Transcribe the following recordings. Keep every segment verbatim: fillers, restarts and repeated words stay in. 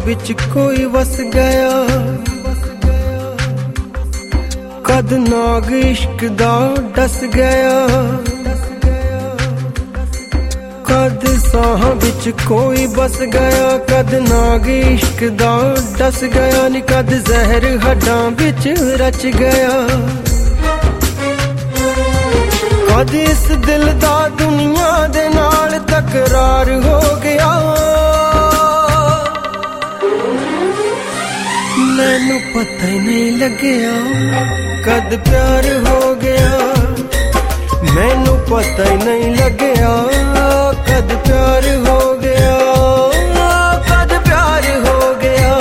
विच कोई वस गया। कद नाग इश्क दा डस गया। कद साह विच कोई बस गया। कद नाग इश्क दा डस गया नी कद जहर हड्डां विच रच गया। कद इस दिल दा दुनिया दे नाल तकरार हो गया। मैनू पता ही नहीं लगया कद प्यार हो गया। मैनू पता ही नहीं लगया कद प्यार हो गया। कद प्यार हो गया।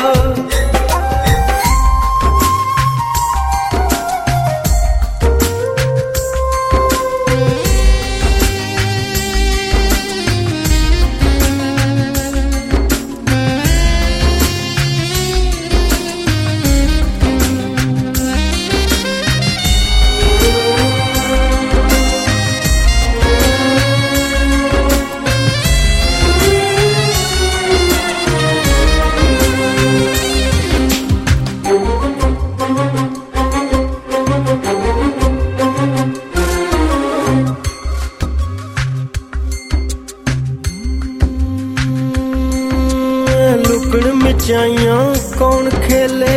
लुकण मिचाइयां कौन खेले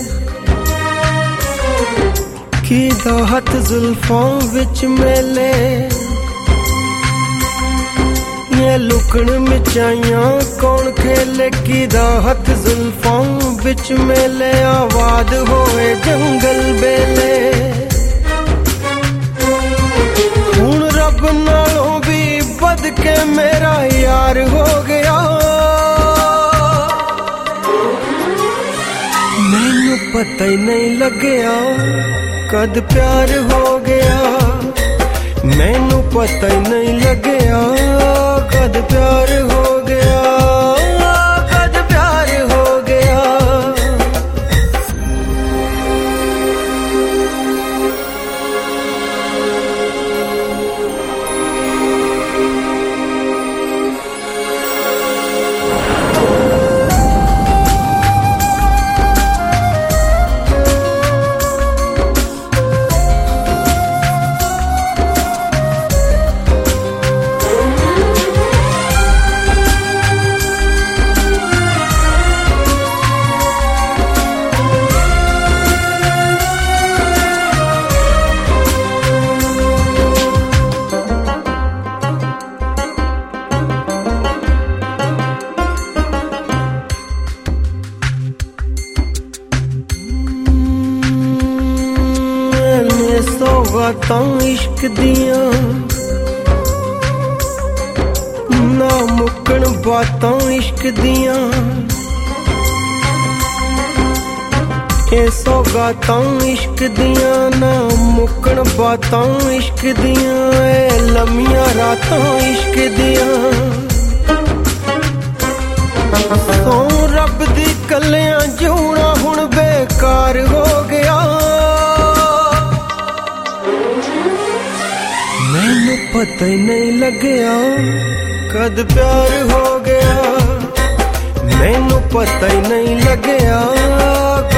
की हथ जुल्फों विच मेले। ये लुकण मिचाइयां कौन खेले की हथ जुल्फों विच मेले। आवाज होए जंगल बेले। हुण रब नालों भी बद के मेरा यार हो गया। मैनू पता ही नहीं लगया कद प्यार हो गया। मैनू पता ही नहीं लगया कद प्यार हो गया। कद प्यार हो गया। सौगातां इश्क दियां ना मुक्कण बातां इश्क दियां। ये सौगातां इश्क दियां ना मुक्कण बातां इश्क दियां। ए लम्मियां रातां इश्क दियां। सौ रब दी कलियां जूना हुण बेकार हो गया। मैनू पता ही नहीं लगया कद प्यार हो गया। मैनू पता ही नहीं लगया